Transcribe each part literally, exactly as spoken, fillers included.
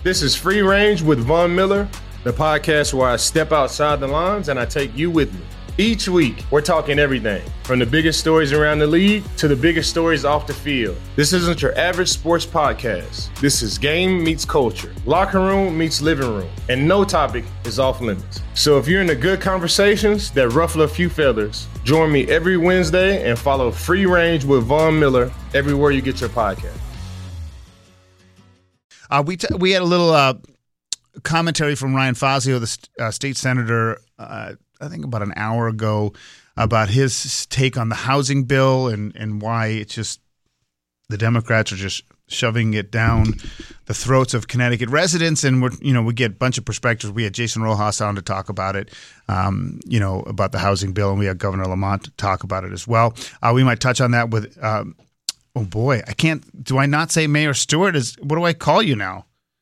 This is Free Range with Von Miller, the podcast where I step outside the lines and I take you with me. Each week, we're talking everything from the biggest stories around the league to the biggest stories off the field. This isn't your average sports podcast. This is game meets culture, locker room meets living room, and no topic is off limits. So if you're into good conversations that ruffle a few feathers, join me every Wednesday and follow Free Range with Von Miller everywhere you get your podcast. Uh, we t- we had a little uh, commentary from Ryan Fazio, the st- uh, state senator, uh, I think about an hour ago, about his take on the housing bill and, and why it's just the Democrats are just shoving it down the throats of Connecticut residents. And we're, you know, we get a bunch of perspectives. We had Jason Rojas on to talk about it, um, you know, about the housing bill, and we had Governor Lamont to talk about it as well. Uh, we might touch on that with, um, oh boy, I can't. Do I not say Mayor Stewart? Is what do I call you now?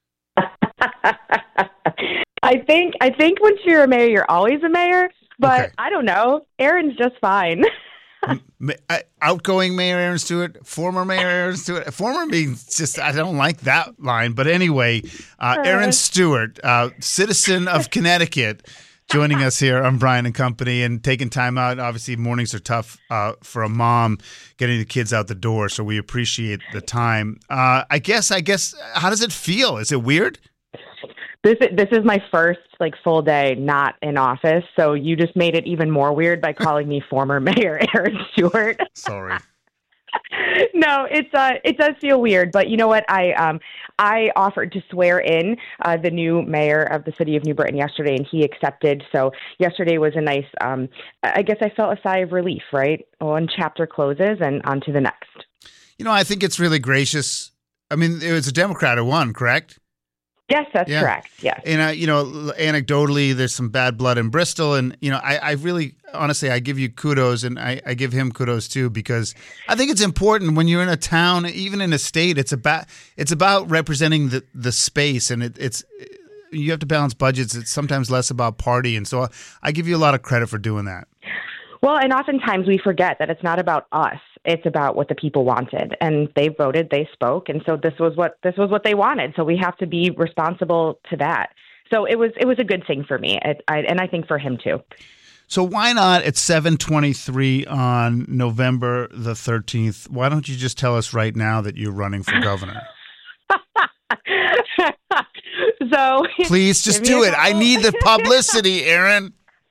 I think I think once you're a mayor, you're always a mayor. But Okay. I don't know. Aaron's just fine. Ma- I- outgoing Mayor Aaron Stewart, former Mayor Aaron Stewart. Former means just, I don't like that line. But anyway, uh, Aaron Stewart, uh, citizen of Connecticut, joining us here on Brian and Company and taking time out. Obviously, mornings are tough uh, for a mom getting the kids out the door. So we appreciate the time. Uh, I guess, I guess, how does it feel? Is it weird? This is, this is my first like full day not in office, so you just made it even more weird by calling me former Mayor Aaron Stewart. Sorry. No, it's uh, it does feel weird, but you know what? I um, I offered to swear in uh, the new mayor of the city of New Britain yesterday, and he accepted. So yesterday was a nice. Um, I guess I felt a sigh of relief. Right, one chapter closes, and on to the next. You know, I think it's really gracious. I mean, it was a Democrat who won, correct? Yes, that's Yeah. correct. Yes. And, uh, you know, anecdotally, there's some bad blood in Bristol. And, you know, I, I really, honestly, I give you kudos, and I, I give him kudos too, because I think it's important when you're in a town, even in a state, it's about it's about representing the, the space. And it, it's you have to balance budgets. It's sometimes less about party. And so I give you a lot of credit for doing that. Well, and oftentimes we forget that it's not about us. It's about what the people wanted, and they voted, they spoke, and so this was what this was what they wanted. So we have to be responsible to that. So it was it was a good thing for me, it, I, and I think for him too. So why not at seven twenty-three on November the thirteenth? Why don't you just tell us right now that you're running for governor? So Please just do it. I need the publicity, Aaron.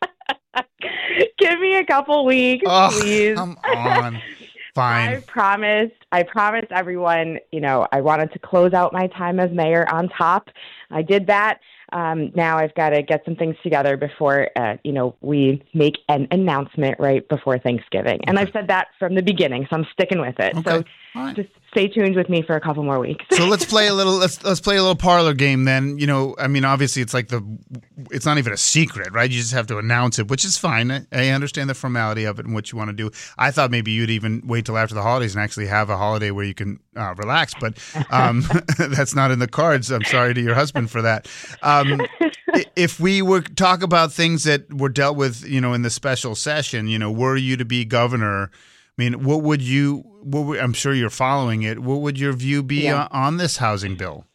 Give me a couple weeks, Oh, please. come on. Fine. I promised, I promised everyone, you know, I wanted to close out my time as mayor on top. I did that. Um, now I've got to get some things together before, uh, you know, we make an announcement right before Thanksgiving. And I've said that from the beginning, so I'm sticking with it. Okay. So All right. just stay tuned with me for a couple more weeks. So let's play a little. Let's let's play a little parlor game then. You know, I mean, obviously, it's like the. It's not even a secret, right? You just have to announce it, which is fine. I, I understand the formality of it and what you want to do. I thought maybe you'd even wait till after the holidays and actually have a holiday where you can uh, relax, but um, that's not in the cards. I'm sorry to your husband for that. Um, if we were to talk about things that were dealt with, you know, in the special session, you know, were you to be governor? I mean, what would you? What would, I'm sure you're following it. What would your view be Yeah. on, on this housing bill?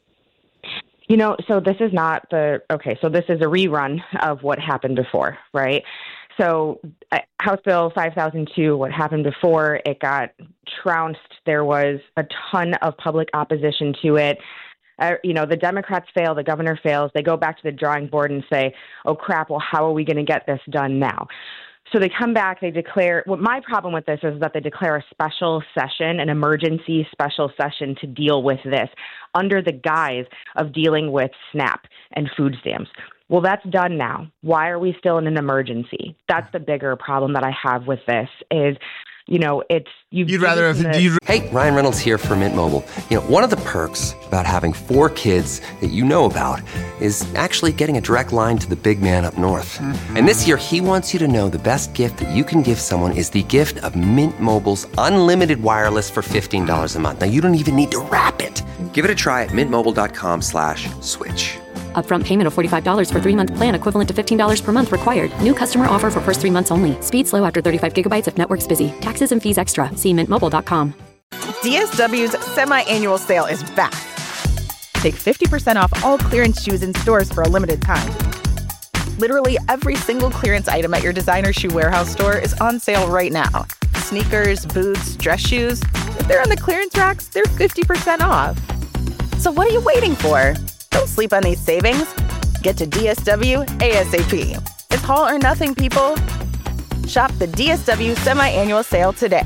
You know, so this is not the, okay, so this is a rerun of what happened before, right? So uh, House Bill five thousand two, what happened before, it got trounced. There was a ton of public opposition to it. Uh, you know, the Democrats fail, the governor fails. They go back to the drawing board and say, oh, crap, well, how are we going to get this done now? So they come back, they declare, well, my problem with this is that they declare a special session, an emergency special session to deal with this under the guise of dealing with SNAP and food stamps. Well, that's done now. Why are we still in an emergency? That's the bigger problem that I have with this is, you know, it's... You've You'd rather have... the, You'd, Hey, Ryan Reynolds here for Mint Mobile. You know, one of the perks about having four kids that you know about is actually getting a direct line to the big man up north. Mm-hmm. And this year, he wants you to know the best gift that you can give someone is the gift of Mint Mobile's unlimited wireless for fifteen dollars a month. Now, you don't even need to wrap it. Give it a try at mintmobile.com slash switch. Upfront payment of forty-five dollars for three-month plan equivalent to fifteen dollars per month required. New customer offer for first three months only. Speed slow after thirty-five gigabytes if network's busy. Taxes and fees extra. See mint mobile dot com. D S W's semi-annual sale is back. Take fifty percent off all clearance shoes in stores for a limited time. Literally every single clearance item at your designer shoe warehouse store is on sale right now. Sneakers, boots, dress shoes. If they're on the clearance racks, they're fifty percent off. So what are you waiting for? Don't sleep on these savings. Get to D S W ASAP. It's all or nothing, people. Shop the D S W semi-annual sale today.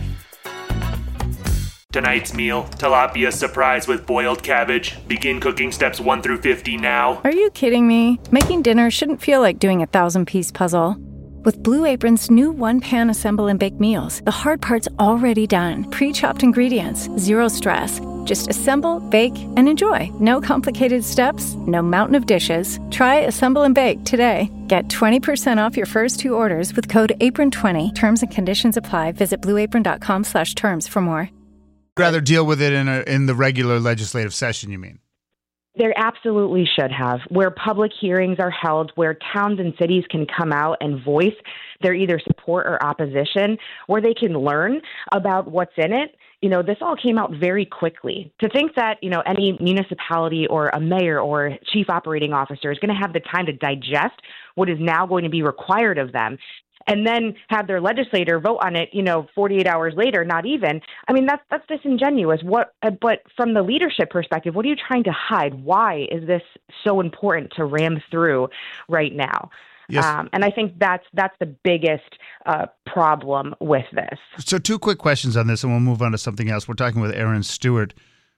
Tonight's meal, tilapia surprise with boiled cabbage. Begin cooking steps one through fifty now. Are you kidding me? Making dinner shouldn't feel like doing a thousand-piece puzzle. With Blue Apron's new one-pan assemble and bake meals, the hard part's already done. Pre-chopped ingredients, zero stress. Just assemble, bake, and enjoy. No complicated steps, no mountain of dishes. Try Assemble and Bake today. Get twenty percent off your first two orders with code apron twenty. Terms and conditions apply. Visit blueapron.com slash terms for more. Rather deal with it in a, in the regular legislative session, you mean? There absolutely should have, where public hearings are held, where towns and cities can come out and voice their either support or opposition, where they can learn about what's in it. You know, this all came out very quickly. To think that, you know, any municipality or a mayor or chief operating officer is going to have the time to digest what is now going to be required of them, and then have their legislator vote on it, you know, forty-eight hours later, not even. I mean, that's that's disingenuous. What? Uh, but from the leadership perspective, what are you trying to hide? Why is this so important to ram through right now? Yes. Um, and I think that's that's the biggest uh, problem with this. So two quick questions on this, and we'll move on to something else. We're talking with Erin Stewart,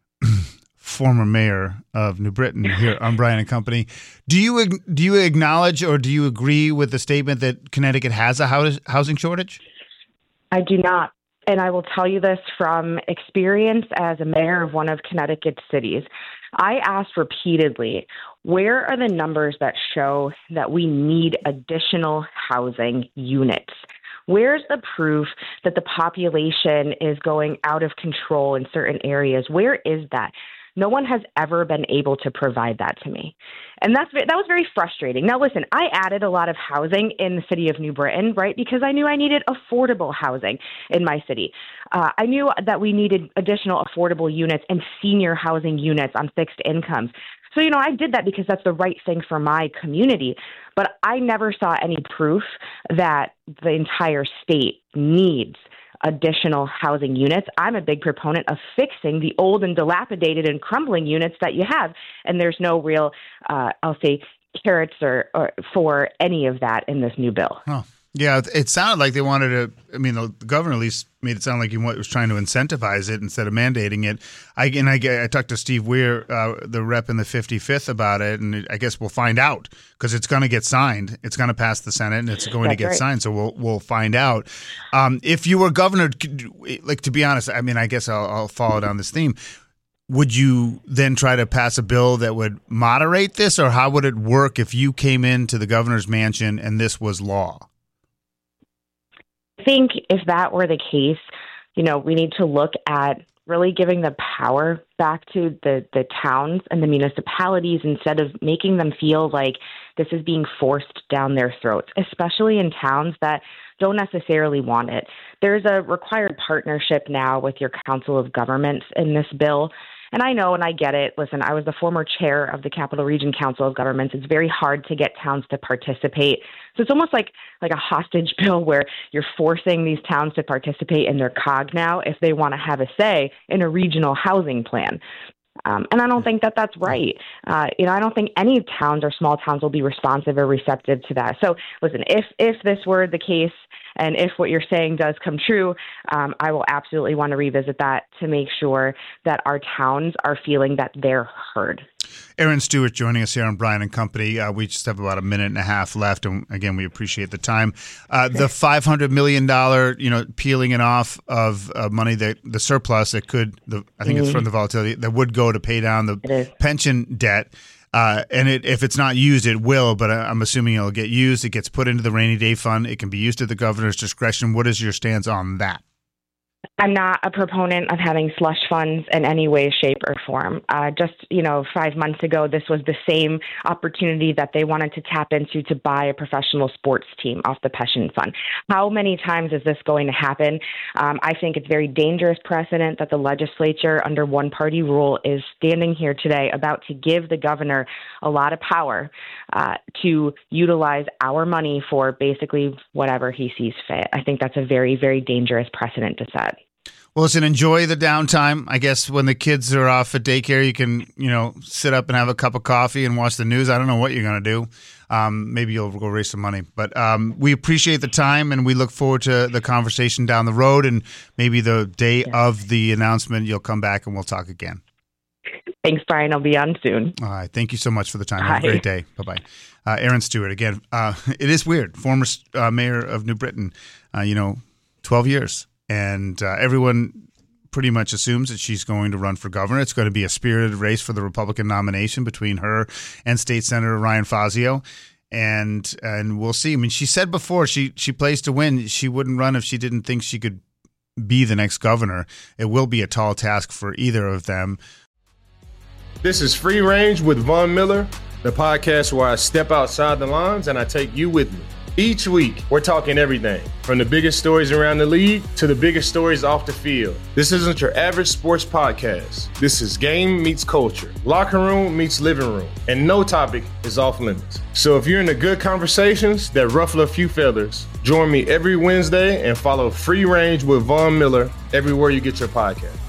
former mayor of New Britain, here on Brian and Company. Do you do you acknowledge or do you agree with the statement that Connecticut has a house, housing shortage? I do not. And I will tell you this from experience as a mayor of one of Connecticut's cities. I asked repeatedly, where are the numbers that show that we need additional housing units? Where's the proof that the population is going out of control in certain areas? Where is that? No one has ever been able to provide that to me. And that's that was very frustrating. Now, listen, I added a lot of housing in the city of New Britain, right, because I knew I needed affordable housing in my city. Uh, I knew that we needed additional affordable units and senior housing units on fixed incomes. So, you know, I did that because that's the right thing for my community. But I never saw any proof that the entire state needs additional housing units. I'm a big proponent of fixing the old and dilapidated and crumbling units that you have. And there's no real, uh, I'll say, carrots or, or for any of that in this new bill. Oh. Yeah, it sounded like they wanted to, I mean, the governor at least made it sound like he was trying to incentivize it instead of mandating it. I, and I, I talked to Steve Weir, uh, the rep in the fifty-fifth, about it, and I guess we'll find out because it's going to get signed. It's going to pass the Senate, and it's going That's to get right. signed, so we'll we'll find out. Um, if you were governor, like, to be honest, I mean, I guess I'll, I'll follow down this theme. Would you then try to pass a bill that would moderate this, or how would it work if you came into the governor's mansion and this was law? I think if that were the case, you know, we need to look at really giving the power back to the, the towns and the municipalities instead of making them feel like this is being forced down their throats, especially in towns that don't necessarily want it. There's a required partnership now with your Council of Governments in this bill. And I know and I get it. Listen, I was the former chair of the Capital Region Council of Governments. It's very hard to get towns to participate. So it's almost like, like a hostage bill where you're forcing these towns to participate in their C O G now if they want to have a say in a regional housing plan. Um, and I don't think that that's right. Uh, you know, I don't think any towns or small towns will be responsive or receptive to that. So listen, if if this were the case, and if what you're saying does come true, um, I will absolutely want to revisit that to make sure that our towns are feeling that they're heard. Erin Stewart joining us here on Brian and Company. Uh, we just have about a minute and a half left, and again, we appreciate the time. Uh, the five hundred million dollars, you know, peeling it off of uh, money that the surplus that could, the, I think mm-hmm. it's from the volatility that would go to pay down the pension debt. Uh, and it, if it's not used, it will, but I'm assuming it'll get used. It gets put into the rainy day fund. It can be used at the governor's discretion. What is your stance on that? I'm not a proponent of having slush funds in any way, shape, or form. Uh, just, you know, five months ago, this was the same opportunity that they wanted to tap into to buy a professional sports team off the pension fund. How many times is this going to happen? Um, I think it's very dangerous precedent that the legislature under one-party rule is standing here today about to give the governor a lot of power uh, to utilize our money for basically whatever he sees fit. I think that's a very, very dangerous precedent to set. Well, listen, enjoy the downtime. I guess when the kids are off at daycare, you can, you know, sit up and have a cup of coffee and watch the news. I don't know what you're going to do. Um, maybe you'll go raise some money. But um, we appreciate the time, and we look forward to the conversation down the road. And maybe the day yeah. of the announcement, you'll come back and we'll talk again. Thanks, Brian. I'll be on soon. All right. Thank you so much for the time. Bye. Have a great day. Bye-bye. Uh, Erin Stewart, again, uh, it is weird. Former uh, mayor of New Britain, uh, you know, twelve years. And uh, everyone pretty much assumes that she's going to run for governor. It's going to be a spirited race for the Republican nomination between her and State Senator Ryan Fazio. And and we'll see. I mean, she said before she, she plays to win. She wouldn't run if she didn't think she could be the next governor. It will be a tall task for either of them. This is Free Range with Von Miller, the podcast where I step outside the lines and I take you with me. Each week, we're talking everything from the biggest stories around the league to the biggest stories off the field. This isn't your average sports podcast. This is game meets culture, locker room meets living room, and no topic is off limits. So if you're into good conversations that ruffle a few feathers, join me every Wednesday and follow Free Range with Von Miller everywhere you get your podcast.